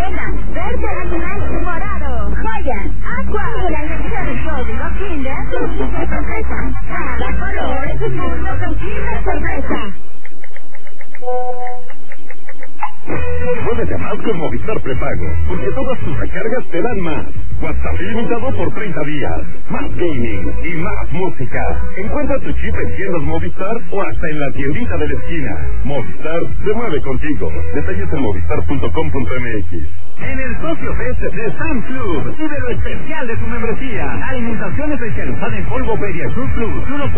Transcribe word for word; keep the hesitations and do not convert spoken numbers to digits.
Avena, verde animal, morado, joya, agua. Y la elección del código Kinder, con chicles sorpresa. Cada color es un mundo con chicles sorpresa. Muévete más con Movistar Prepago, porque todas tus recargas te dan más. WhatsApp ilimitado por treinta días, más gaming y más música. Encuentra tu chip en tiendas Movistar o hasta en la tiendita de la esquina. Movistar se mueve contigo. Detalles en movistar punto com punto m x. En el Socio Fest de Sam Club, vive lo especial de tu membresía. Alimentación especializada en polvo Pediasure Plus, uno